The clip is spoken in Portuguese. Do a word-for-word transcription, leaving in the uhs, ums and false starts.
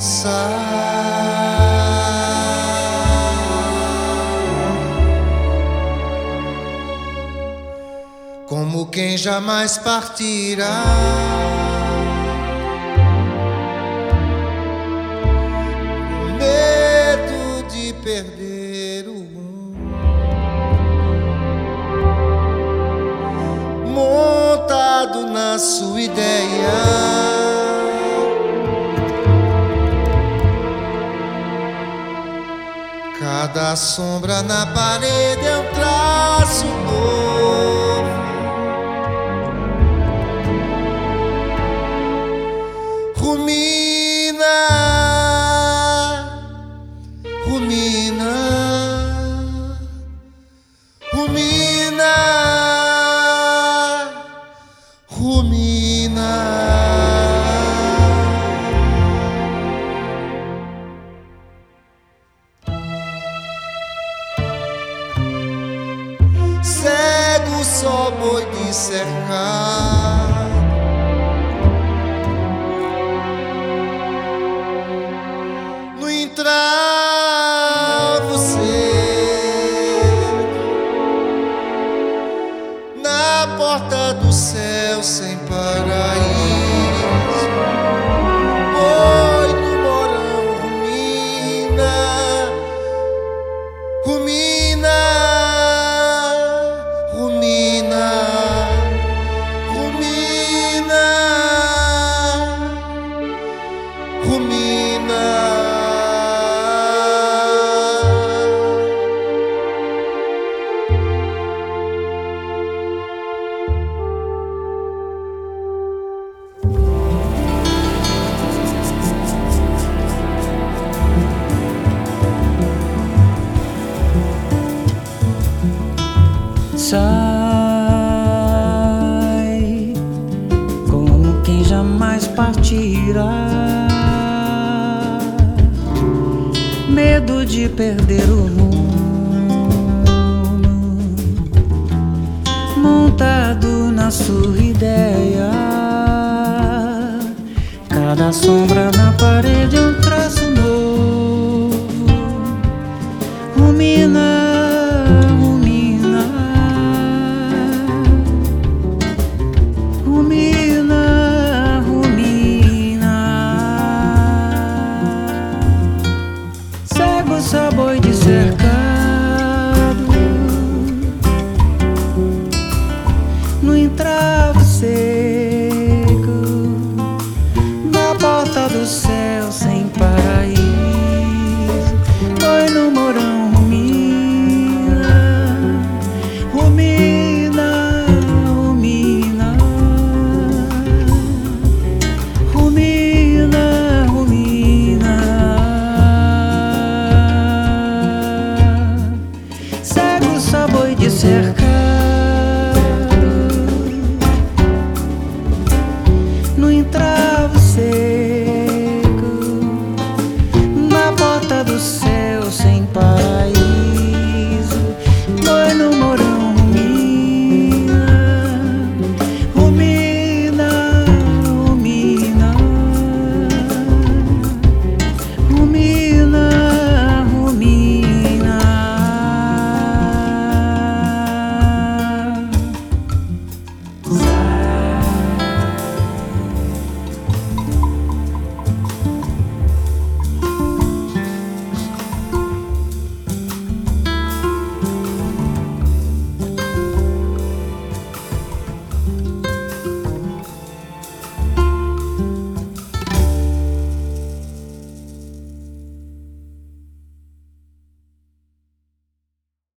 Como quem jamais partirá, medo de perder o rumo, montado na sua ideia. Cada sombra na parede é um traço novo. Rumina, rumina, rumina, rumina. Cego só boi de cercar, no entrave cedo, na porta do céu sem paraíso, boi no morão rumina, rumina, rumina, rumina, rumina. Sai como quem jamais partirá, medo de perder o rumo, montado na sua ideia. Cada sombra na parede é um traço novo. Rumina, rumina, rumina. Cego só boi de cercado, no entrave seco, na porta do céu sem paraíso, boi no morão rumina, rumina, rumina. Rumina, rumina. Cego só boi de cercado, no entrave seco,